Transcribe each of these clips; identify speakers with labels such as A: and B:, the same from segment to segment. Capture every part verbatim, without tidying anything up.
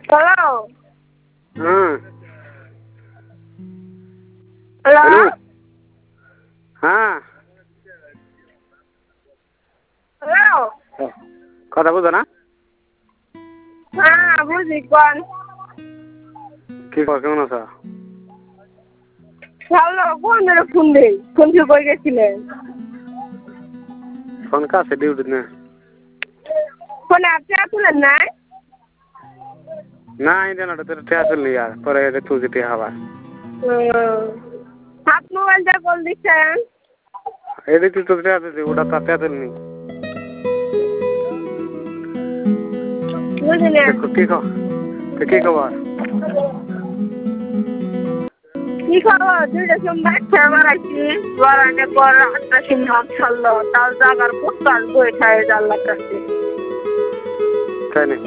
A: Hello.
B: हाँ
A: Hello.
B: Hello हाँ
A: Hello.
B: কথা বুঝো না
A: হ্যাঁ বুঝি কোন
B: কি কর কেমন আছো
A: ভালো কোন ধরে ফোন দেই ফোন কি কই গেছিলেন
B: ফোন কাছে ডিউটি না
A: ফোনে আপনি আসলেন না
B: না ইন্টারনেটে তো ঠেয়া চললি আর পরে এটা তুই যেতে হবা
A: হাত মোবাইলটা কল দিচ্ছেন
B: এদিকে তো ঠেয়া চলছি ওটা তো ঠেয়া চলনি
A: বুঝলেন
B: কি খবর কি খবর
A: কি খবর দুইটা সোমবার খেয়ে আইছি বারানে পর আটটা সিংহাম ছাড়লো তার জাগার পোস্টার বই খায় জানলা কাছে
B: তাই নাকি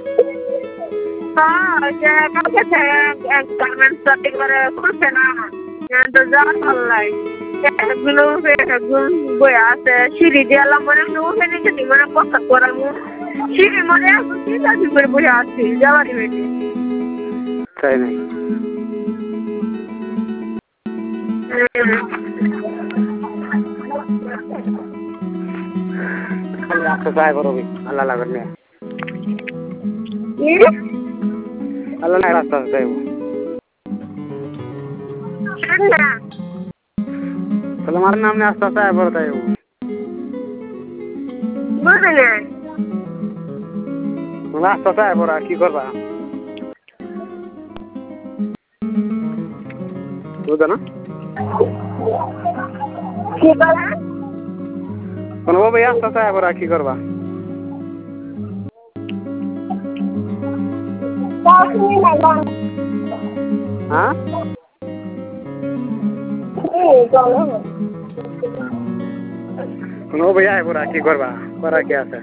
A: হ্যাঁ যে কালকে এক গার্মেন্টস একেবারে খুলছে না তো যা পাল্লাই একগুলো একগুলো বই আছে সিঁড়ি দিয়ালাম মনে উঠে নিচে মানে পোস্টার করাবো সিঁড়ি মনে আসবো চিন্তা করে বসে আসছি যাওয়ারই হয়নি
B: তাই নাকি রাস্তা চাই করবি আল্লাহ লাগবে না আল্লাহ নাই রাস্তা চাইব তাহলে আমার নাম নিয়ে আস্তে আস্তে আয় পড়ে তাইব
A: বুঝলেন
B: রাস্তা চাই পড়া কি করবা বুঝো না
A: কি বলেন
B: কোনো ভাই আস্তে চাই পড়া কি করবা হ্যাঁ কোনো ভাই আয় পড়া কি করবা করা কি আছে